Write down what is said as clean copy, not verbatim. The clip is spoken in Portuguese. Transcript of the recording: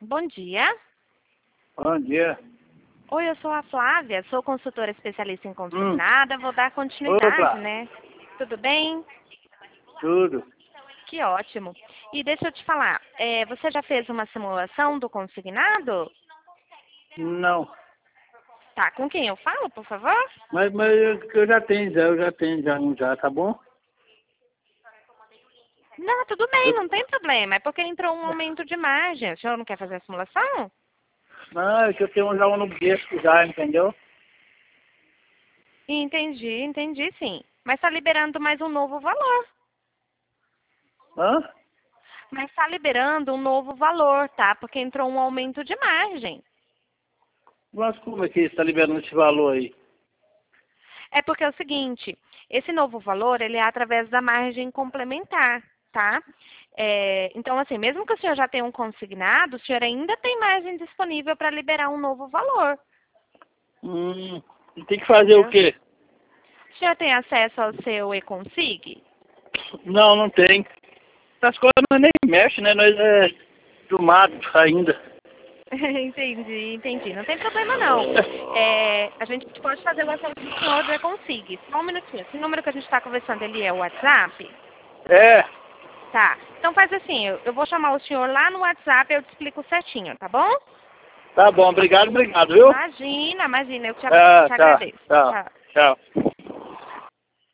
Bom dia. Bom dia. Oi, eu sou a Flávia, sou consultora especialista em consignada, vou dar continuidade, Opa. né? Tudo bem? Tudo. Que ótimo. E deixa eu te falar, você já fez uma simulação do consignado? Não. Tá, com quem eu falo, por favor? Mas eu já tenho já um já, tá bom? Não, tudo bem, Eu- não tem problema. É porque entrou um aumento de margem. O senhor não quer fazer a simulação? Não, é que eu tenho já um no berço já, entendeu? Entendi sim. Mas está liberando mais um novo valor. Hã? Mas está liberando um novo valor, tá? Porque entrou um aumento de margem. Mas como é que está liberando esse valor aí? É porque é o seguinte, esse novo valor, ele é através da margem complementar, tá? Então, assim, mesmo que o senhor já tenha um consignado, o senhor ainda tem margem disponível para liberar um novo valor, E tem que fazer o entendeu? quê? O senhor tem acesso ao seu e-consig? Não, não tem. Essas coisas nós nem mexe, né? Nós é do mato ainda. Entendi. Não tem problema não. A gente pode fazer o acesso do senhor do e-consig. Só um minutinho. Esse número que a gente está conversando, ele é o WhatsApp? É, Tá. Então faz assim, eu vou chamar o senhor lá no WhatsApp e eu te explico certinho, tá bom? tá bom, obrigado, viu? Imagina, eu te Tchau, tchau, agradeço. tchau, Tchau. tchau.